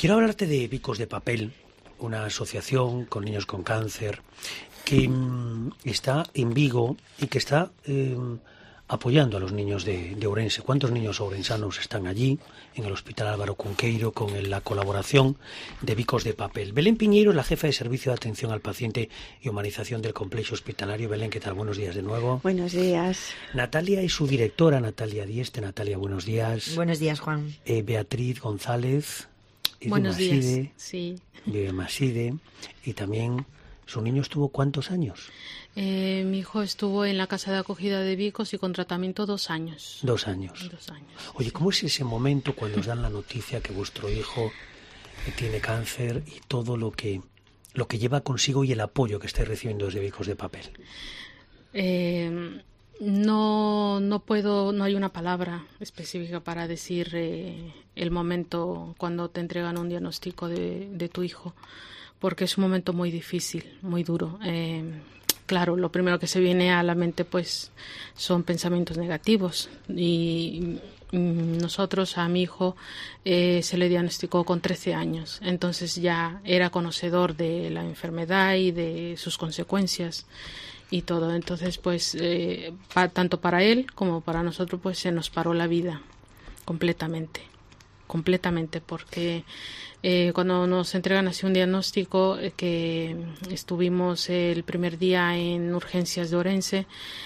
Quiero hablarte de Bicos de Papel, una asociación con niños con cáncer que está en Vigo y que está apoyando a los niños de Ourense. ¿Cuántos niños ourensanos están allí, en el Hospital Álvaro Cunqueiro, con la colaboración de Bicos de Papel? Belén Piñeiro es la jefa de Servicio de Atención al Paciente y Humanización del Complejo Hospitalario. Belén, ¿qué tal? Buenos días de nuevo. Buenos días. Natalia y su directora, Natalia Dieste. Natalia, buenos días. Buenos días, Juan. Beatriz González. Buenos días. Sí. De Maside. Y también, ¿su niño estuvo cuántos años? Mi hijo estuvo en la casa de acogida de Bicos y con tratamiento 2 años. 2 años. 2 años. Oye, ¿cómo es ese momento cuando os dan la noticia que vuestro hijo tiene cáncer y todo lo que lleva consigo y el apoyo que estáis recibiendo desde Bicos de Papel? No puedo, no hay una palabra específica para decir el momento cuando te entregan un diagnóstico de tu hijo, porque es un momento muy difícil, muy duro. Claro, lo primero que se viene a la mente pues son pensamientos negativos y nosotros a mi hijo se le diagnosticó con 13 años, entonces ya era conocedor de la enfermedad y de sus consecuencias y todo, entonces pues tanto para él como para nosotros pues se nos paró la vida completamente, porque cuando nos entregan así un diagnóstico, que estuvimos el primer día en urgencias de Ourense,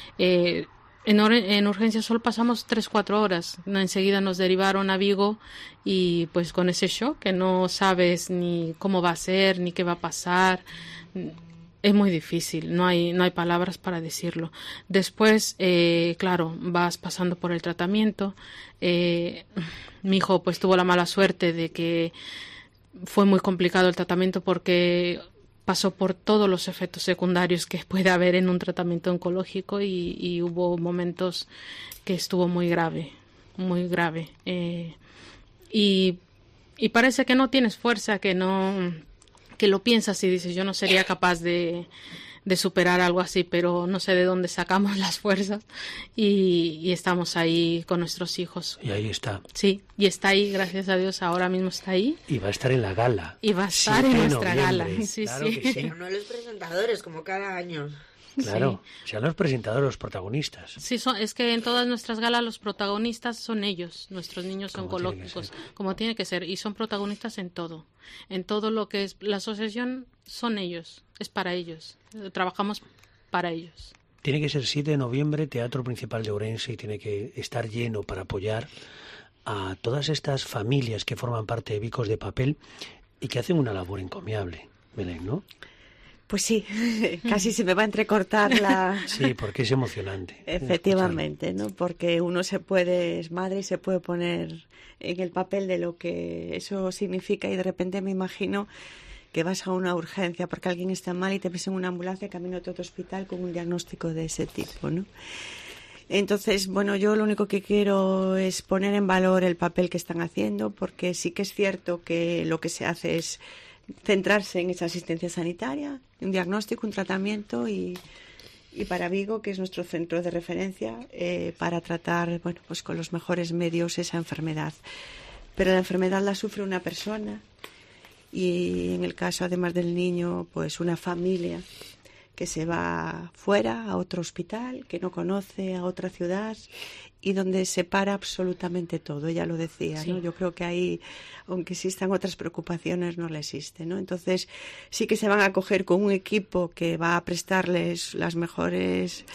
en urgencias solo pasamos 3-4 horas, enseguida nos derivaron a Vigo y pues con ese shock que no sabes ni cómo va a ser, ni qué va a pasar. Es muy difícil, no hay palabras para decirlo. Después, claro, vas pasando por el tratamiento. Mi hijo pues tuvo la mala suerte de que fue muy complicado el tratamiento porque pasó por todos los efectos secundarios que puede haber en un tratamiento oncológico y hubo momentos que estuvo muy grave. Y parece que no tienes fuerza, que lo piensas y dices, yo no sería capaz de superar algo así, pero no sé de dónde sacamos las fuerzas y estamos ahí con nuestros hijos. Y ahí está. Sí, y está ahí, gracias a Dios, ahora mismo está ahí. Y va a estar en la gala. Y va a estar en nuestra gala. Sí, claro sí. Que sí. Pero no los presentadores, como cada año. Claro, Sí. sean los presentadores, los protagonistas. Sí, es que en todas nuestras galas los protagonistas son ellos, nuestros niños Como oncológicos, tiene que ser. como tiene que ser, y son protagonistas en todo lo que es la asociación, son ellos, es para ellos, trabajamos para ellos. Tiene que ser 7 de noviembre, Teatro Principal de Ourense, y tiene que estar lleno para apoyar a todas estas familias que forman parte de Bicos de Papel y que hacen una labor encomiable, Belén, ¿no? Pues sí, casi se me va a entrecortar la... Sí, porque es emocionante. Efectivamente, ¿no? Porque uno es madre y se puede poner en el papel de lo que eso significa y de repente me imagino que vas a una urgencia porque alguien está mal y te ves en una ambulancia camino a otro hospital con un diagnóstico de ese tipo, ¿no? Entonces, bueno, yo lo único que quiero es poner en valor el papel que están haciendo, porque sí que es cierto que lo que se hace es centrarse en esa asistencia sanitaria, un diagnóstico, un tratamiento y para Vigo, que es nuestro centro de referencia, para tratar, bueno, pues con los mejores medios esa enfermedad. Pero la enfermedad la sufre una persona y en el caso, además del niño, pues una familia que se va fuera a otro hospital, que no conoce, a otra ciudad y donde se para absolutamente todo. Ella lo decía, sí. ¿no? Yo creo que ahí, aunque existan otras preocupaciones, no le existe, ¿no? Entonces sí que se van a acoger con un equipo que va a prestarles las mejores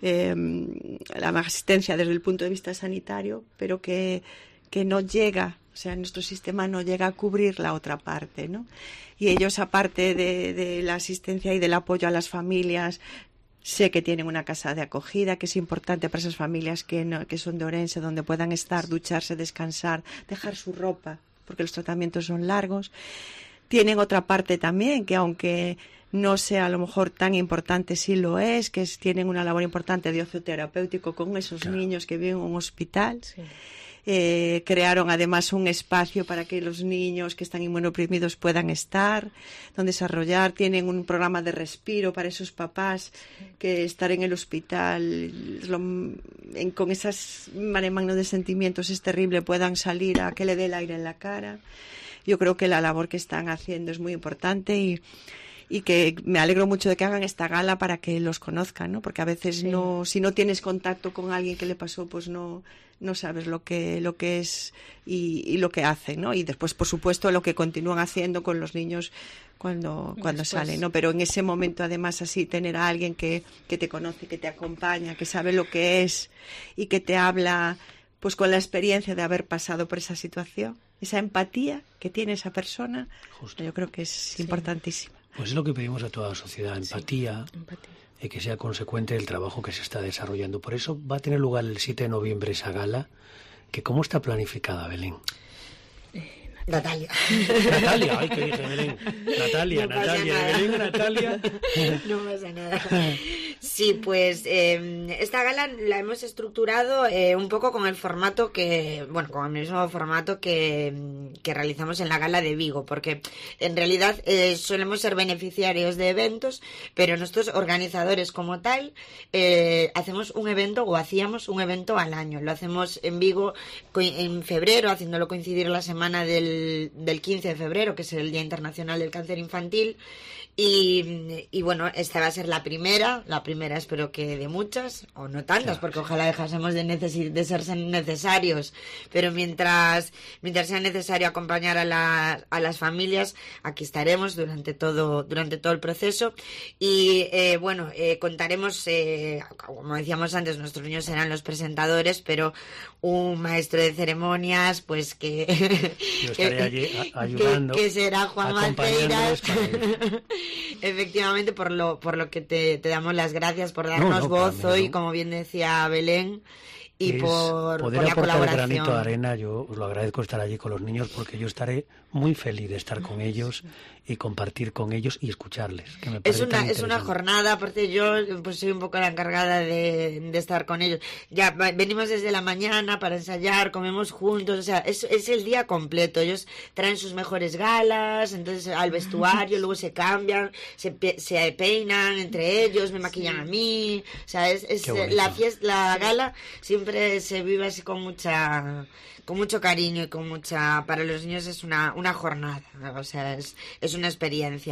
la asistencia desde el punto de vista sanitario, pero que no llega, o sea, nuestro sistema no llega a cubrir la otra parte, ¿no? Y ellos, aparte de la asistencia y del apoyo a las familias, sé que tienen una casa de acogida, que es importante para esas familias que son de Ourense, donde puedan estar, ducharse, descansar, dejar su ropa, porque los tratamientos son largos. Tienen otra parte también, que aunque no sea a lo mejor tan importante, sí lo es, que tienen una labor importante de ocio terapéutico con esos niños que viven en un hospital. Sí. Crearon además un espacio para que los niños que están inmunodeprimidos puedan estar, donde desarrollar, tienen un programa de respiro para esos papás que estar en el hospital con esas mare magno de sentimientos es terrible, puedan salir a que le dé el aire en la cara. yo creo que la labor que están haciendo es muy importante y que me alegro mucho de que hagan esta gala para que los conozcan, ¿no? Porque a veces si no tienes contacto con alguien que le pasó, pues no sabes lo que es y lo que hacen, ¿no? Y después, por supuesto, lo que continúan haciendo con los niños cuando salen, ¿no? Pero en ese momento, además, así tener a alguien que te conoce, que te acompaña, que sabe lo que es y que te habla, pues con la experiencia de haber pasado por esa situación, esa empatía que tiene esa persona, justo, yo creo que es importantísima. Pues es lo que pedimos a toda la sociedad, empatía. Y que sea consecuente del trabajo que se está desarrollando. Por eso va a tener lugar el 7 de noviembre esa gala, que ¿cómo está planificada, Belén? Natalia, ay, que dije Belén. Natalia, Belén, Natalia. No pasa nada. Sí, pues esta gala la hemos estructurado un poco con el formato con el mismo formato que realizamos en la gala de Vigo, porque en realidad solemos ser beneficiarios de eventos, pero nosotros organizadores como tal hacíamos un evento al año. Lo hacemos en Vigo en febrero, haciéndolo coincidir la semana del 15 de febrero, que es el Día Internacional del Cáncer Infantil. Y bueno, esta va a ser la primera espero que de muchas, o no tantas, porque ojalá dejásemos de ser necesarios, pero mientras sea necesario acompañar a las familias, aquí estaremos durante todo el proceso. Y contaremos, como decíamos antes, nuestros niños serán los presentadores, pero un maestro de ceremonias, pues yo estaré allí ayudando, que será Juan Maceiras. Efectivamente, por lo que te damos las gracias por darnos voz hoy, como bien decía Belén, y por la colaboración. El granito de arena, yo os lo agradezco estar allí con los niños, porque yo estaré muy feliz de estar con ellos y compartir con ellos y escucharles, que me parece es una jornada, aparte yo pues soy un poco la encargada de estar con ellos. Ya venimos desde la mañana para ensayar, comemos juntos, o sea, es el día completo. Ellos traen sus mejores galas, entonces al vestuario, luego se cambian, se peinan entre ellos, me maquillan a mí, o sea, la gala siempre se vive así con mucho cariño y para los niños es una jornada, o sea, es una experiencia.